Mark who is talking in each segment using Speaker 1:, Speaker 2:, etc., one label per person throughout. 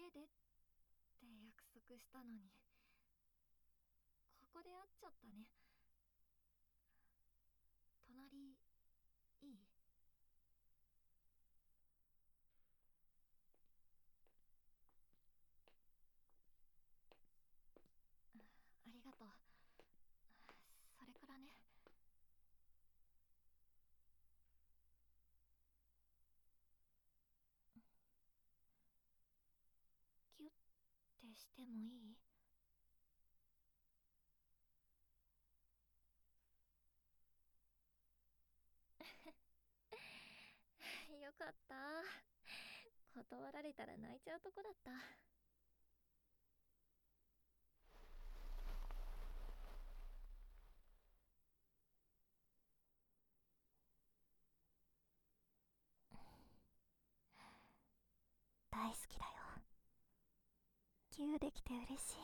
Speaker 1: 前でって約束したのに、ここで会っちゃったね。隣、いい？ありがとう。それからね。ギュッてしてもいい？よかった。断られたら泣いちゃうとこだった。大好きだよ。ギューできて嬉しい。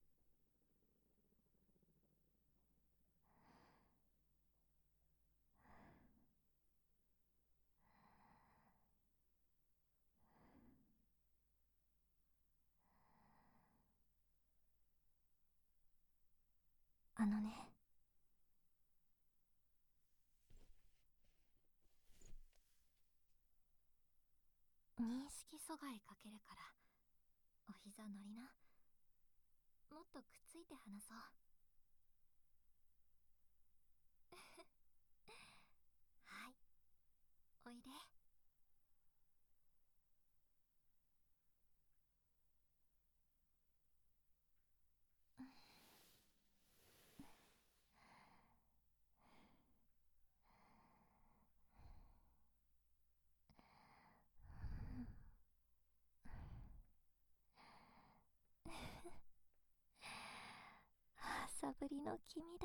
Speaker 1: あのね、認識阻害かけるから、お膝乗りな。もっとくっついて話そう。はい、おいで。朝ぶりの君だ。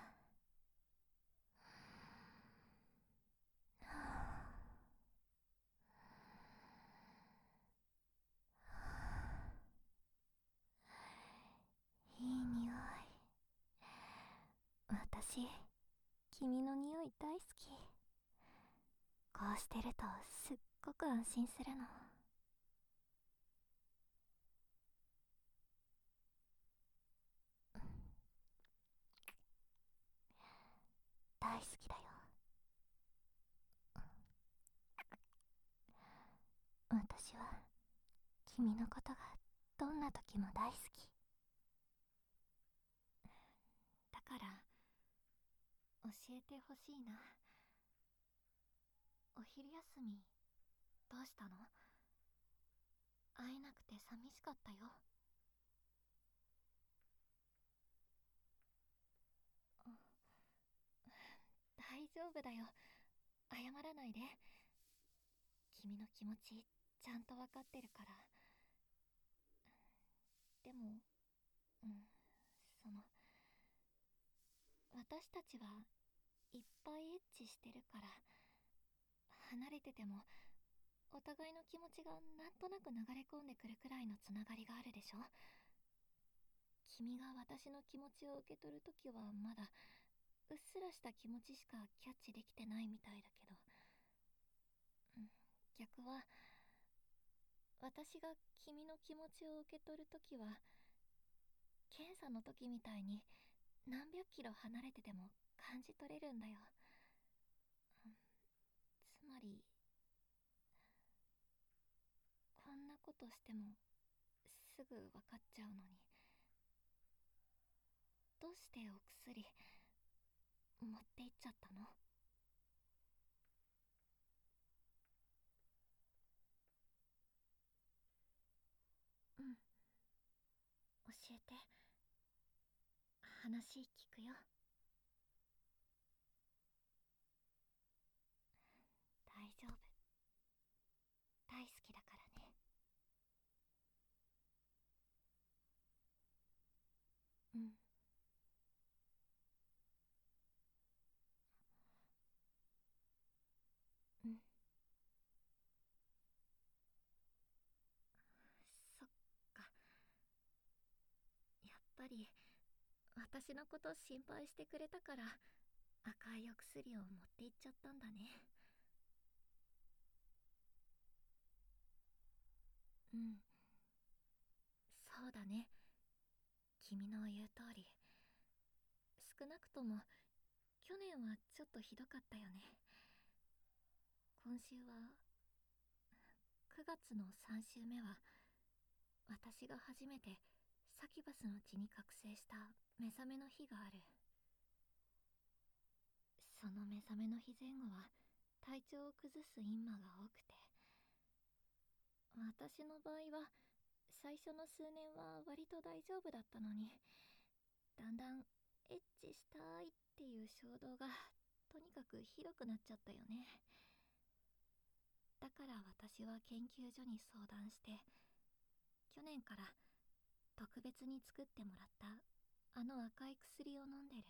Speaker 1: いい匂い。私、君の匂い大好き。こうしてるとすっごく安心するの。大好きだよ。私は君のことがどんな時も大好き。だから教えてほしいな。お昼休みどうしたの？会えなくて寂しかったよ。大丈夫だよ。謝らないで。君の気持ちちゃんと分かってるから。でも、うん、その、私たちはいっぱいエッチしてるから、離れててもお互いの気持ちがなんとなく流れ込んでくるくらいのつながりがあるでしょ。君が私の気持ちを受け取るときはまだうっすらした気持ちしかキャッチできてないみたいだけど、逆は私が君の気持ちを受け取るときは検査の時みたいに何百キロ離れてても感じ取れるんだよ。つまりこんなことしてもすぐ分かっちゃうのに、どうしてお薬持って行っちゃったの？うん、教えて。話聞くよ。大丈夫。大好きだからね。うん。うん。そっか。やっぱり私のこと心配してくれたから赤いお薬を持って行っちゃったんだね。うん。 そうだね。君の言う通り。少なくとも去年はちょっとひどかったよね。今週は9月の3週目は私が初めてサキバスの血に覚醒した目覚めの日がある。その目覚めの日前後は体調を崩す陰魔が多くて、私の場合は最初の数年は割と大丈夫だったのに、だんだんエッチしたいっていう衝動がとにかくひどくなっちゃったよね。だから私は研究所に相談して、去年から特別に作ってもらったあの赤い薬を飲んでる。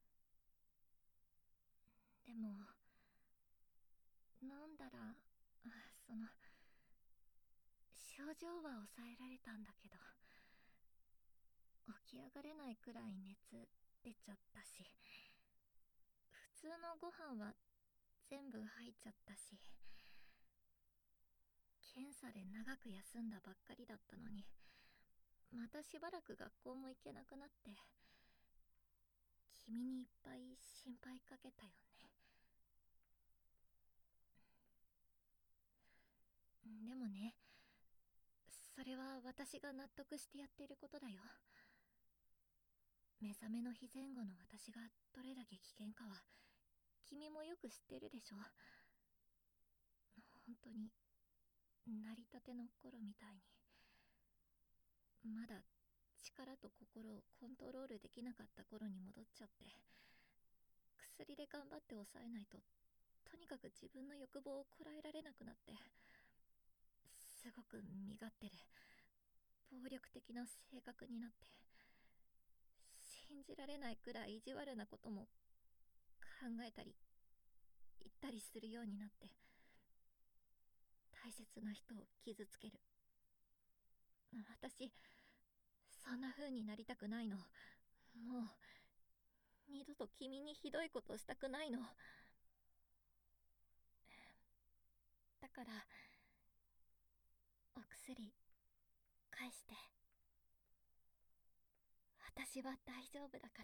Speaker 1: でも飲んだらその症状は抑えられたんだけど、起き上がれないくらい熱出ちゃったし、普通のご飯は全部入っちゃったし、検査で長く休んだばっかりだったのに、またしばらく学校も行けなくなって、君にいっぱい心配かけたよね。でもね、それは私が納得してやっていることだよ。目覚めの日前後の私がどれだけ危険かは君もよく知ってるでしょ。本当に成りたての頃みたいに、まだ力と心をコントロールできなかった頃に戻っちゃって、薬で頑張って抑えないととにかく自分の欲望をこらえられなくなって、すごく身勝手で暴力的な性格になって、信じられないくらい意地悪なことも考えたり言ったりするようになって、大切な人を傷つける。私そんな風になりたくないの。もう二度と君にひどいことしたくないの。だからお薬返して。私は大丈夫だから。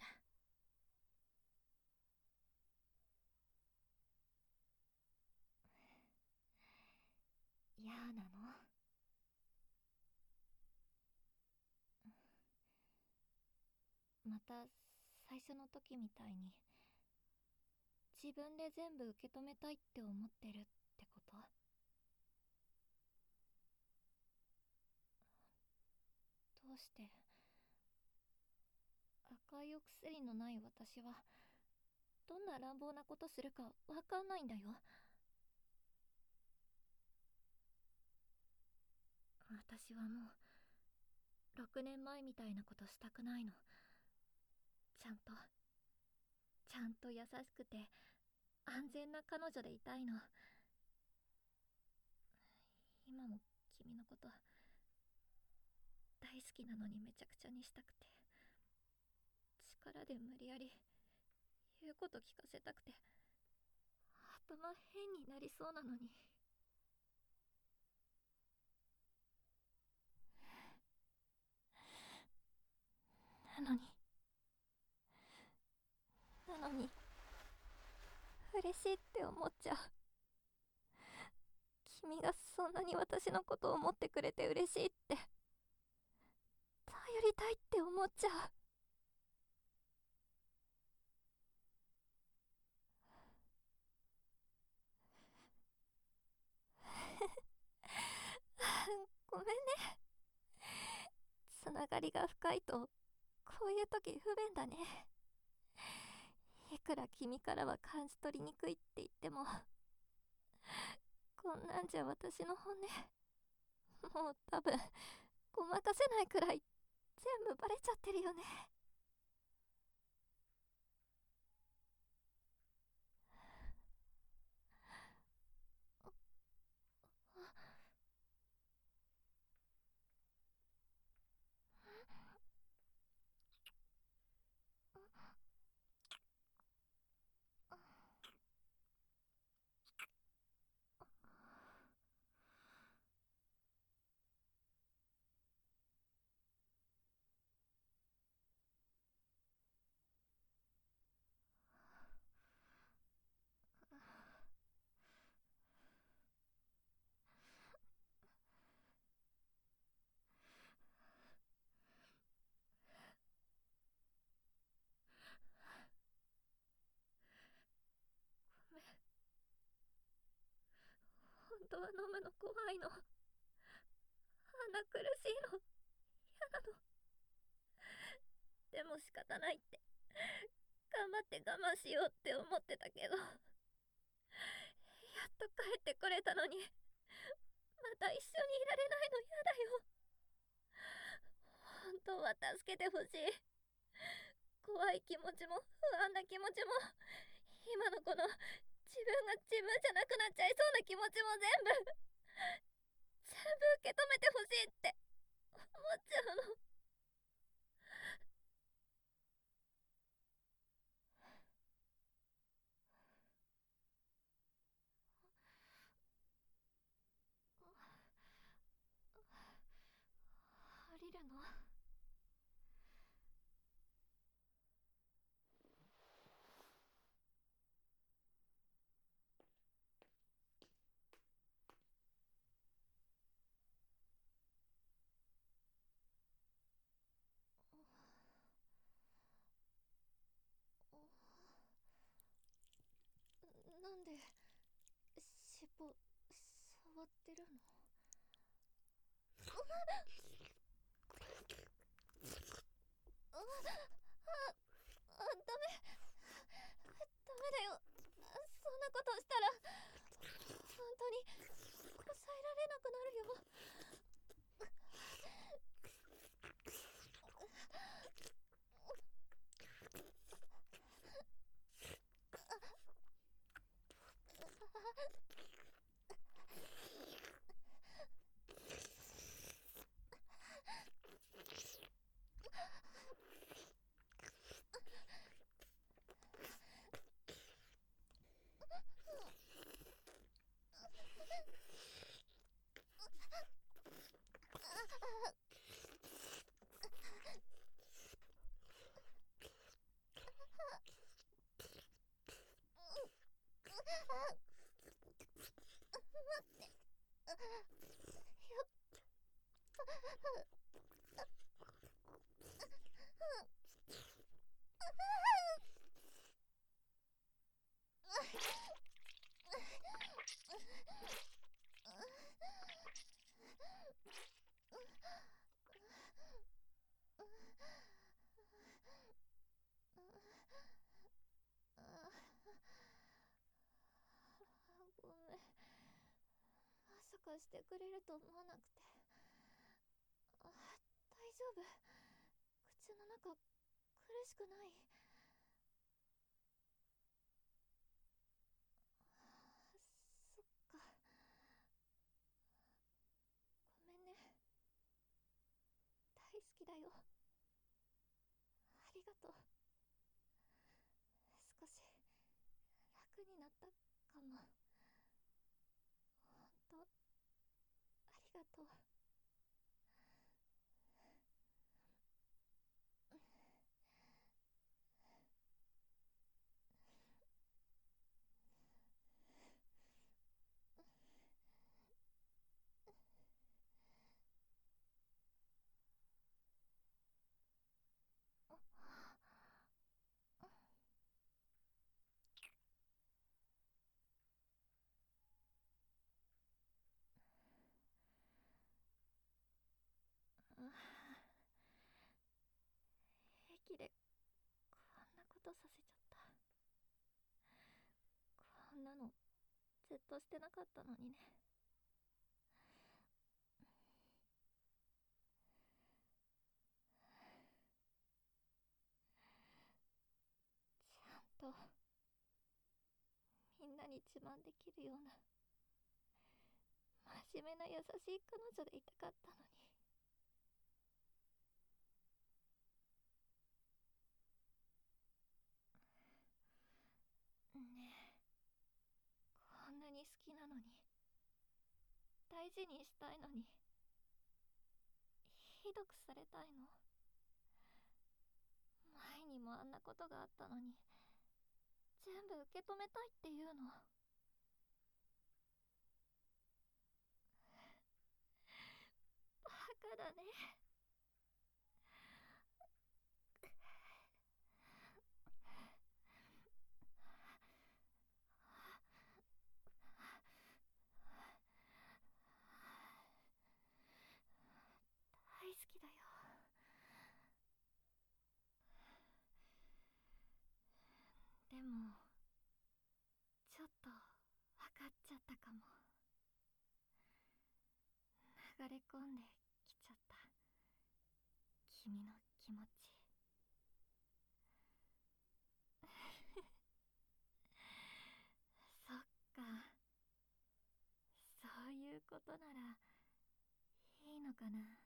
Speaker 1: 嫌なの？また最初の時みたいに自分で全部受け止めたいって思ってるってこと？どうして？赤いお薬のない私はどんな乱暴なことするかわかんないんだよ。私はもう6年前みたいなことしたくないの。ちゃんと優しくて安全な彼女でいたいの。今も君のこと大好きなのにめちゃくちゃにしたくて、力で無理やり言うこと聞かせたくて、頭変になりそうなのに。なのに嬉しいって思っちゃう。君がそんなに私のことを思ってくれて嬉しいって、頼りたいって思っちゃう。ごめんね。つながりが深いとこういう時不便だね。いくら君からは感じ取りにくいって言っても、こんなんじゃ私の本音もう多分ごまかせないくらい全部バレちゃってるよね。 当は飲むの怖いの。鼻苦しいの。嫌なの。でも仕方ないって、頑張って我慢しようって思ってたけど、やっと帰ってこれたのに、また一緒にいられないの嫌だよ。本当は助けてほしい。怖い気持ちも不安な気持ちも、今のこの自分が自分じゃなくなっちゃいそうな気持ちも全部受け止めてほしいって思っちゃうの。降りるの？なんで尻尾触ってるの？ダメだよ。そんなことしたら本当に抑えられなくなるよ。ごめん。まさかしてくれると思わなくて。大丈夫？口の中苦しくない？そっか。ごめんね。大好きだよ。ありがとう。少し楽になったかも。ほんとありがとう。平気でこんなことさせちゃった。こんなのずっとしてなかったのにね。ちゃんとみんなに自慢できるような真面目な優しい彼女でいたかったのに。ねえ、こんなに好きなのに、大事にしたいのに、ひどくされたいの？前にもあんなことがあったのに、全部受け止めたいっていうの？バカだね。 流れ込んできちゃった。君の気持ち。そっか、そういうことならいいのかな。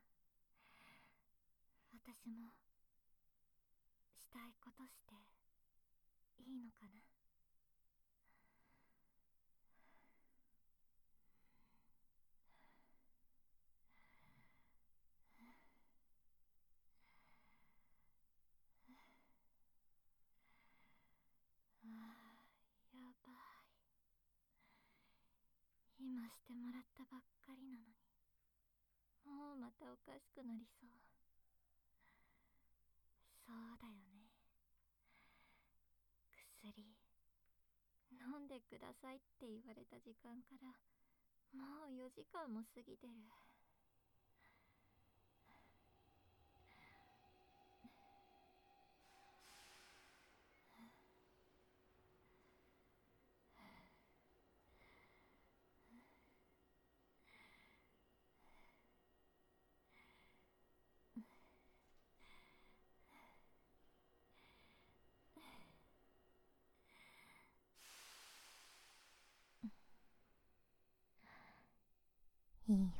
Speaker 1: 私もしたいことしていいのかな。ああ、やばい。今してもらったばっかりなのに、もうまたおかしくなりそう。そうだよね。薬飲んでくださいって言われた時間からもう4時間も過ぎてる。いいよ。